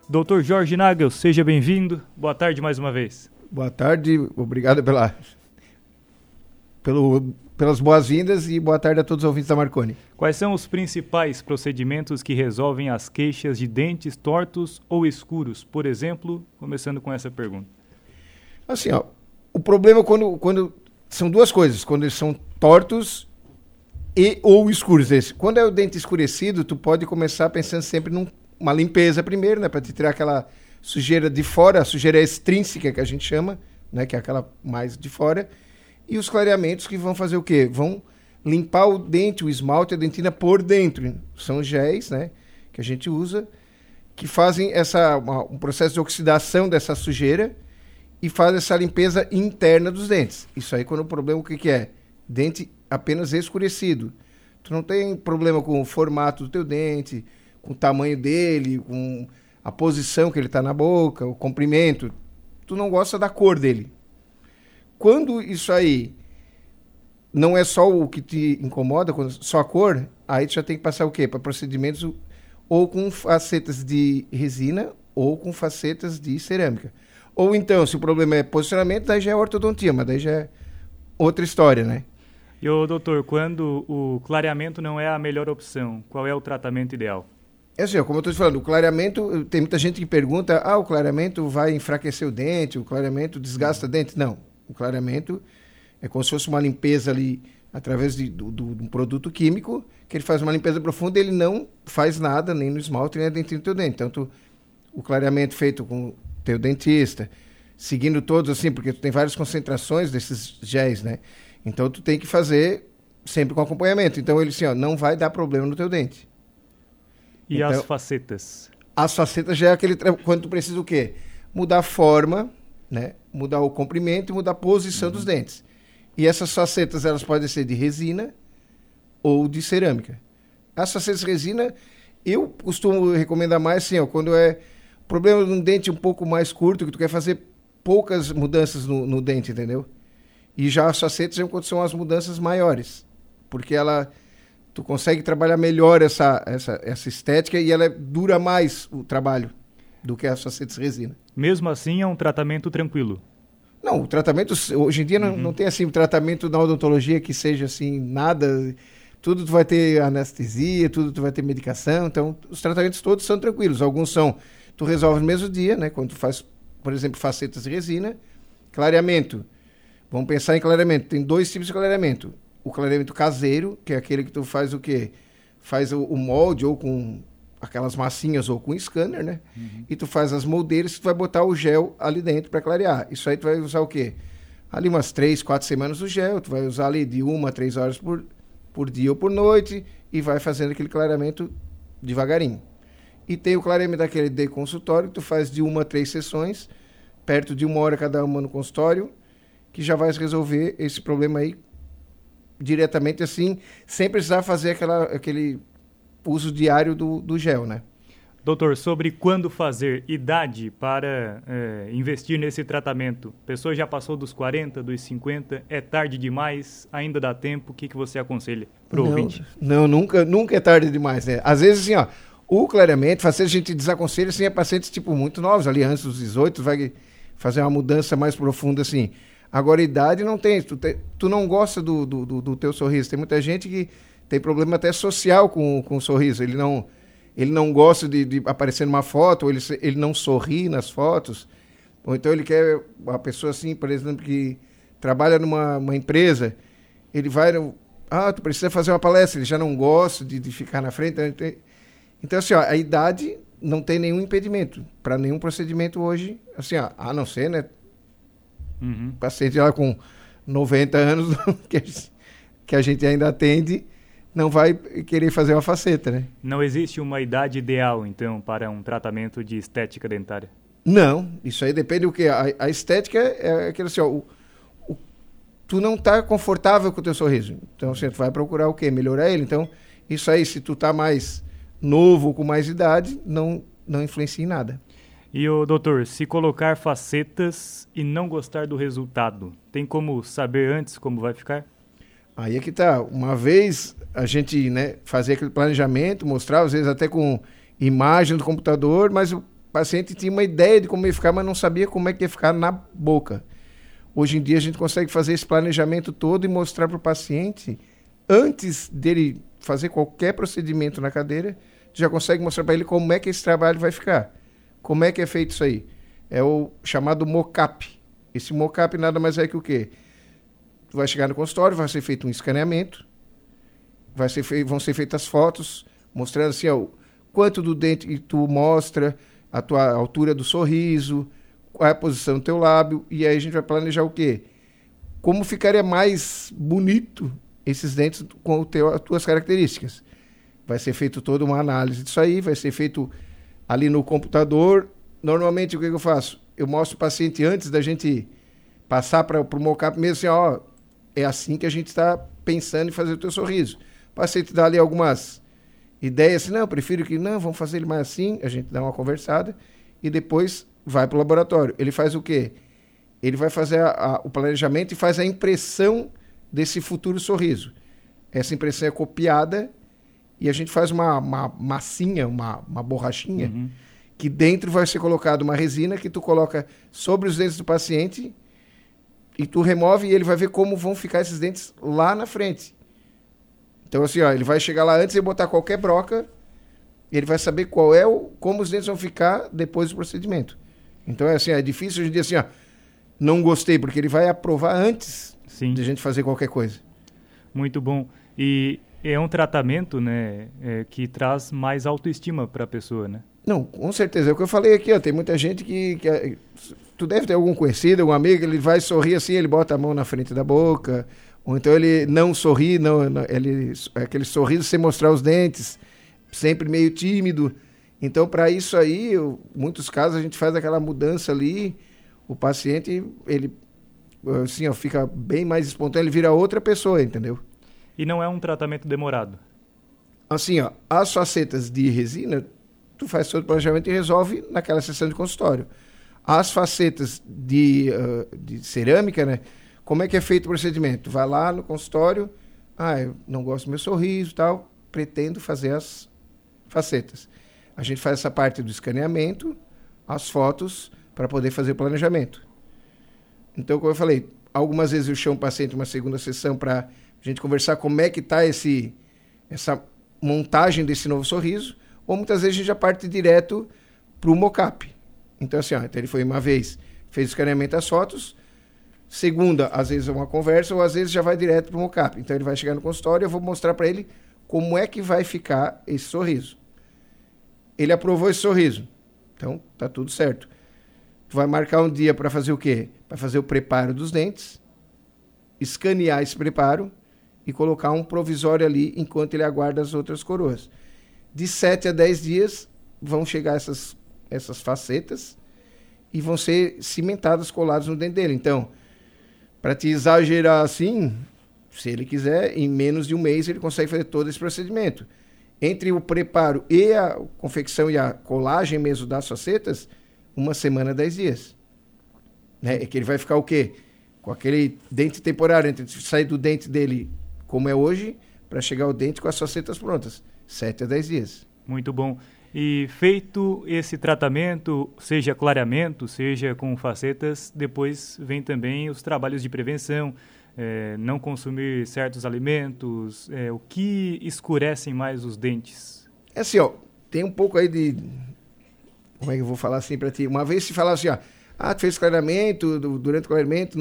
Dr. Jorge Nagel, seja bem-vindo. Boa tarde mais uma vez. Boa tarde, obrigado pelas boas-vindas e boa tarde a todos os ouvintes da Marconi. Quais são os principais procedimentos que resolvem as queixas de dentes tortos ou escuros? Por exemplo, começando com essa pergunta. Assim, ó, o problema quando são duas coisas, quando eles são tortos ou escuros. Quando é o dente escurecido, tu pode começar pensando sempre numa limpeza primeiro, né, para te tirar aquela sujeira de fora, a sujeira extrínseca que a gente chama, né, que é aquela mais de fora, e os clareamentos que vão fazer o quê? Vão limpar o dente, o esmalte, a dentina por dentro. São géis, né, que a gente usa, que fazem um processo de oxidação dessa sujeira e faz essa limpeza interna dos dentes. Isso aí quando o problema o que é? Dente apenas escurecido. Tu não tem problema com o formato do teu dente, com o tamanho dele, com a posição que ele está na boca, o comprimento. Tu não gosta da cor dele. Quando isso aí não é só o que te incomoda, só a cor, aí tu já tem que passar o quê? Para procedimentos ou com facetas de resina ou com facetas de cerâmica. Ou então, se o problema é posicionamento, daí já é ortodontia, mas daí já é outra história, né? E, doutor, quando o clareamento não é a melhor opção, qual é o tratamento ideal? É assim, como eu estou te falando, o clareamento, tem muita gente que pergunta, o clareamento vai enfraquecer o dente, o clareamento desgasta o dente. Não, o clareamento é como se fosse uma limpeza ali, através de um produto químico, que ele faz uma limpeza profunda e ele não faz nada, nem no esmalte, nem dentro do teu dente. Então, o clareamento feito com teu dentista, seguindo todos assim, porque tu tem várias concentrações desses géis, né? Então tu tem que fazer sempre com acompanhamento. Então ele assim, não vai dar problema no teu dente. E então, as facetas? As facetas já é quando tu precisa o quê? Mudar a forma, né? Mudar o comprimento e mudar a posição dos dentes. E essas facetas, elas podem ser de resina ou de cerâmica. As facetas de resina, eu costumo recomendar mais assim, quando é problema de um dente um pouco mais curto, que tu quer fazer poucas mudanças no dente, entendeu? E já as facetas quando são as mudanças maiores, porque tu consegue trabalhar melhor essa estética e ela dura mais o trabalho do que as facetas resina. Mesmo assim é um tratamento tranquilo? Não, o tratamento, hoje em dia não tem assim, um tratamento na odontologia que seja assim, nada, tudo tu vai ter anestesia, tudo tu vai ter medicação, então os tratamentos todos são tranquilos, alguns tu resolve no mesmo dia, né? Quando tu faz, por exemplo, facetas de resina, clareamento. Vamos pensar em clareamento. Tem dois tipos de clareamento. O clareamento caseiro, que é aquele que tu faz o quê? Faz o molde ou com aquelas massinhas ou com scanner, né? E tu faz as moldeiras e tu vai botar o gel ali dentro para clarear. Isso aí tu vai usar o quê? Ali umas 3, 4 semanas o gel. Tu vai usar ali de 1 a 3 horas por dia ou por noite e vai fazendo aquele clareamento devagarinho. E tem o clareamento daquele de consultório, que tu faz de 1 a 3 sessões, perto de 1 hora cada uma no consultório, que já vai resolver esse problema aí diretamente assim, sem precisar fazer aquele uso diário do gel, né? Doutor, sobre quando fazer, idade para investir nesse tratamento. A pessoa já passou dos 40, dos 50, é tarde demais, ainda dá tempo, o que você aconselha para o ouvinte? Não, nunca é tarde demais, né? Às vezes assim, o clareamento, a gente desaconselha assim, a pacientes tipo muito novos, ali antes dos 18, vai fazer uma mudança mais profunda assim. Agora, idade não tem. Tu não gosta do teu sorriso. Tem muita gente que tem problema até social com o sorriso. Ele não gosta de aparecer numa foto, ou ele não sorri nas fotos. Ou então ele quer uma pessoa assim, por exemplo, que trabalha numa empresa, ele vai... tu precisa fazer uma palestra, ele já não gosta de ficar na frente. Então, assim, a idade não tem nenhum impedimento para nenhum procedimento hoje. Assim, a não ser, né? Paciente lá com 90 anos que a gente ainda atende não vai querer fazer uma faceta, né? Não existe uma idade ideal, então, para um tratamento de estética dentária? Não, isso aí depende do que. A estética é aquilo assim, tu não está confortável com o teu sorriso. Então, você vai procurar o quê? Melhorar ele. Então, isso aí, se tu tá mais novo, com mais idade, não influencia em nada. E, doutor, se colocar facetas e não gostar do resultado, tem como saber antes como vai ficar? Aí é que tá. Uma vez a gente, fazia aquele planejamento, mostrava, às vezes até com imagem do computador, mas paciente tinha uma ideia de como ia ficar, mas não sabia como é que ia ficar na boca. Hoje em dia a gente consegue fazer esse planejamento todo e mostrar para o paciente, antes dele fazer qualquer procedimento na cadeira, já consegue mostrar para ele como é que esse trabalho vai ficar. Como é que é feito isso aí? É o chamado mock-up. Esse mock-up nada mais é que o quê? Tu vai chegar no consultório, vai ser feito um escaneamento, vão ser feitas fotos, mostrando assim, ó, quanto do dente que tu mostra, a tua altura do sorriso, qual é a posição do teu lábio, e aí a gente vai planejar o quê? Como ficaria mais bonito esses dentes com as tuas características. Vai ser feito toda uma análise disso aí, vai ser feito ali no computador. Normalmente, o que eu faço? Eu mostro o paciente antes da gente passar para o mock-up mesmo assim, ó, é assim que a gente está pensando em fazer o teu sorriso. O paciente dá ali algumas ideias, assim, não, eu prefiro que não, vamos fazer ele mais assim, a gente dá uma conversada e depois vai para o laboratório. Ele faz o quê? Ele vai fazer o planejamento e faz a impressão desse futuro sorriso. Essa impressão é copiada e a gente faz uma massinha, uma borrachinha, que dentro vai ser colocado uma resina que tu coloca sobre os dentes do paciente e tu remove e ele vai ver como vão ficar esses dentes lá na frente. Então, assim, ó, ele vai chegar lá antes de botar qualquer broca, ele vai saber como os dentes vão ficar depois do procedimento. Então, é assim, é difícil hoje em dia, assim, ó, não gostei, porque ele vai aprovar antes de a gente fazer qualquer coisa. Muito bom. E é um tratamento, né, que traz mais autoestima para a pessoa, né? Não, com certeza. É o que eu falei aqui, ó, tem muita gente que tu deve ter algum conhecido, algum amigo, ele vai sorrir assim, ele bota a mão na frente da boca, ou então ele não sorri, aquele sorriso sem mostrar os dentes, sempre meio tímido. Então, para isso aí, muitos casos a gente faz aquela mudança ali, o paciente, ele assim, ó, fica bem mais espontâneo, ele vira outra pessoa, entendeu? E não é um tratamento demorado? Assim, ó, as facetas de resina, tu faz todo o planejamento e resolve naquela sessão de consultório. As facetas de cerâmica, né? Como é que é feito o procedimento? Tu vai lá no consultório, eu não gosto do meu sorriso e tal, pretendo fazer as facetas. A gente faz essa parte do escaneamento, as fotos, para poder fazer o planejamento. Então, como eu falei, algumas vezes eu chamo o paciente uma segunda sessão para a gente conversar como é que está essa montagem desse novo sorriso, ou muitas vezes a gente já parte direto para o mock-up. Então, assim, então ele foi uma vez, fez o escaneamento das fotos, segunda, às vezes é uma conversa, ou às vezes já vai direto para o mock-up. Então, ele vai chegar no consultório e eu vou mostrar para ele como é que vai ficar esse sorriso. Ele aprovou esse sorriso. Então, tá tudo certo. Tu vai marcar um dia para fazer o quê? Para fazer o preparo dos dentes, escanear esse preparo e colocar um provisório ali enquanto ele aguarda as outras coroas. De 7 a 10 dias vão chegar essas facetas e vão ser cimentadas, coladas no dente dele. Então, para te exagerar assim, se ele quiser, em menos de um mês ele consegue fazer todo esse procedimento. Entre o preparo e a confecção e a colagem mesmo das facetas, 1 semana, 10 dias. Né? É que ele vai ficar o quê? Com aquele dente temporário, entre sair do dente dele como é hoje, para chegar ao dente com as facetas prontas. 7 a 10 dias. Muito bom. E feito esse tratamento, seja clareamento, seja com facetas, depois vem também os trabalhos de prevenção, não consumir certos alimentos, o que escurecem mais os dentes? É assim, ó, tem um pouco aí de... Como é que eu vou falar assim para ti? Uma vez se falava assim, tu fez clareamento, durante o clareamento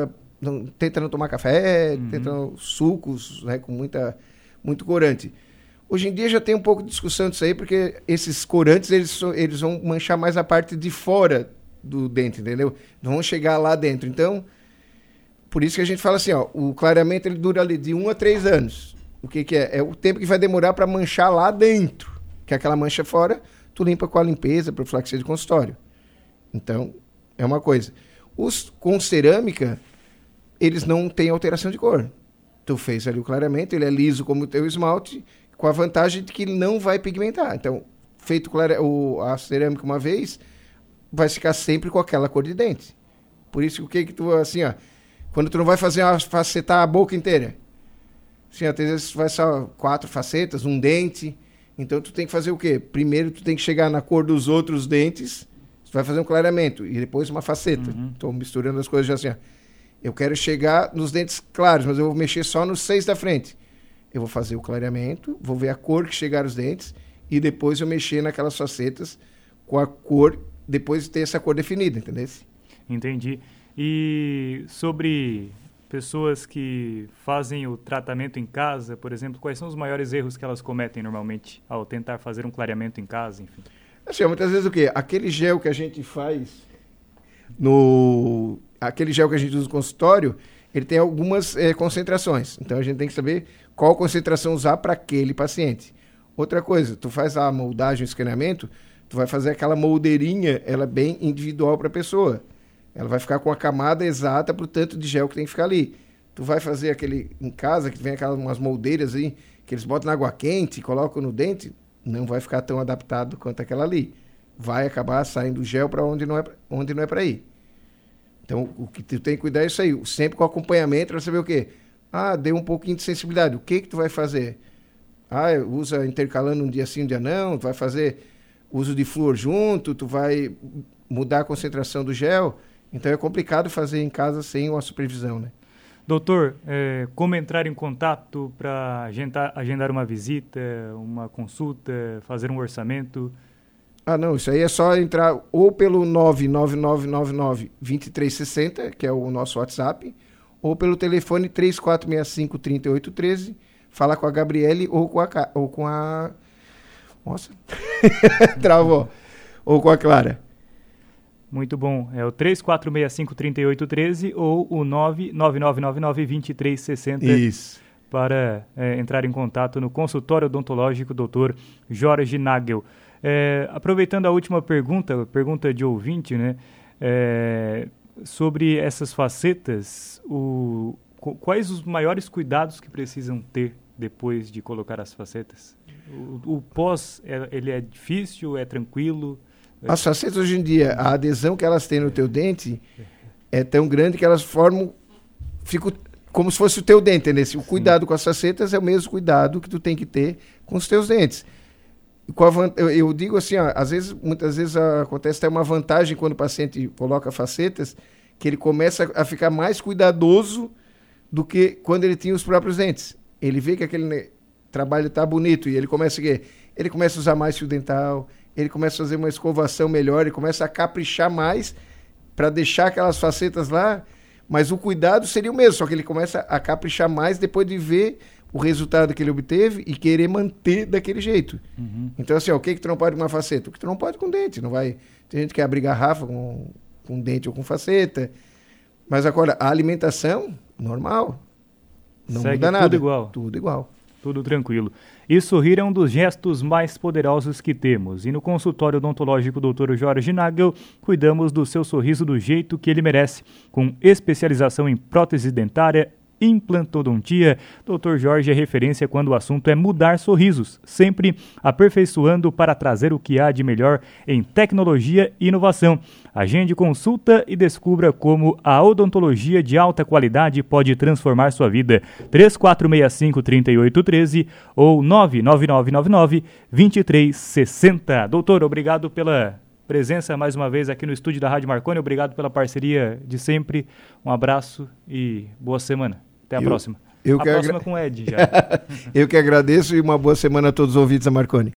tenta não tomar café, tenta sucos, né, com muito corante. Hoje em dia já tem um pouco de discussão disso aí, porque esses corantes, eles vão manchar mais a parte de fora do dente, entendeu? Não vão chegar lá dentro. Então, por isso que a gente fala assim, o clareamento ele dura ali de 1 a 3 anos. O que é? É o tempo que vai demorar para manchar lá dentro. Que aquela mancha fora, tu limpa com a limpeza, profilaxia de consultório. Então, é uma coisa. Os com cerâmica, eles não têm alteração de cor. Tu fez ali o clareamento, ele é liso como o teu esmalte, com a vantagem de que ele não vai pigmentar. Então, feito a cerâmica uma vez, vai ficar sempre com aquela cor de dente. Por isso, o que tu, assim, quando tu não vai facetar a boca inteira, assim, às vezes vai só 4 facetas, um dente, então tu tem que fazer o quê? Primeiro tu tem que chegar na cor dos outros dentes, vai fazer um clareamento e depois uma faceta. Estou misturando as coisas já assim. Ó. Eu quero chegar nos dentes claros, mas eu vou mexer só nos 6 da frente. Eu vou fazer o clareamento, vou ver a cor que chegar os dentes e depois eu mexer naquelas facetas com a cor, depois de ter essa cor definida, entendeu? Entendi. E sobre pessoas que fazem o tratamento em casa, por exemplo, quais são os maiores erros que elas cometem normalmente ao tentar fazer um clareamento em casa, enfim? Assim, muitas vezes o quê? Aquele gel que a gente faz aquele gel que a gente usa no consultório, ele tem algumas concentrações. Então a gente tem que saber qual concentração usar para aquele paciente. Outra coisa, tu faz a moldagem, o escaneamento, tu vai fazer aquela moldeirinha, ela é bem individual para a pessoa. Ela vai ficar com a camada exata para o tanto de gel que tem que ficar ali. Tu vai fazer aquele em casa, que vem aquelas umas moldeiras aí, que eles botam na água quente e colocam no dente, não vai ficar tão adaptado quanto aquela ali. Vai acabar saindo gel para onde não é para ir. Então, o que tu tem que cuidar é isso aí. Sempre com acompanhamento para saber o quê? Ah, deu um pouquinho de sensibilidade. O que tu vai fazer? Ah, usa intercalando um dia sim, um dia não. Tu vai fazer uso de flúor junto. Tu vai mudar a concentração do gel. Então, é complicado fazer em casa sem uma supervisão, né? Doutor, como entrar em contato para agendar uma visita, uma consulta, fazer um orçamento? Ah, não, isso aí é só entrar ou pelo 99999-2360, que é o nosso WhatsApp, ou pelo telefone 3465-3813, falar com a Gabriele ou com a... Nossa, travou. Ou com a Clara. Muito bom. É o 3465-3813 ou o 99999-2360. Isso. Para entrar em contato no consultório odontológico Dr. Jorge Nagel. Aproveitando a última pergunta de ouvinte, né, sobre essas facetas, quais os maiores cuidados que precisam ter depois de colocar as facetas? O pós, ele é difícil, é tranquilo? As facetas hoje em dia, a adesão que elas têm no teu dente é tão grande que elas ficam como se fosse o teu dente, entendeu? O cuidado com as facetas é o mesmo cuidado que tu tem que ter com os teus dentes. Eu digo assim, ó, muitas vezes acontece até uma vantagem quando o paciente coloca facetas, que ele começa a ficar mais cuidadoso do que quando ele tinha os próprios dentes. Ele vê que aquele trabalho está bonito e ele começa a usar mais fio dental, ele começa a fazer uma escovação melhor, ele começa a caprichar mais para deixar aquelas facetas lá, mas o cuidado seria o mesmo, só que ele começa a caprichar mais depois de ver o resultado que ele obteve e querer manter daquele jeito. Então, assim, ó, o que tu não pode com uma faceta? O que tu não pode com dente. Não vai... Tem gente que quer abrir garrafa com dente ou com faceta. Mas agora, a alimentação, normal. Não segue muda nada. Tudo igual. Tudo igual. Tudo tranquilo. E sorrir é um dos gestos mais poderosos que temos. E no consultório odontológico Dr. Jorge Nagel, cuidamos do seu sorriso do jeito que ele merece, com especialização em prótese dentária, implantodontia. Dr. Jorge é referência quando o assunto é mudar sorrisos, sempre aperfeiçoando para trazer o que há de melhor em tecnologia e inovação. Agende consulta e descubra como a odontologia de alta qualidade pode transformar sua vida. 3465-3813 ou 99999-2360. Doutor, obrigado pela presença mais uma vez aqui no estúdio da Rádio Marconi. Obrigado pela parceria de sempre. Um abraço e boa semana. Até a próxima. A próxima com o Ed já. Eu que agradeço e uma boa semana a todos os ouvintes da Marconi.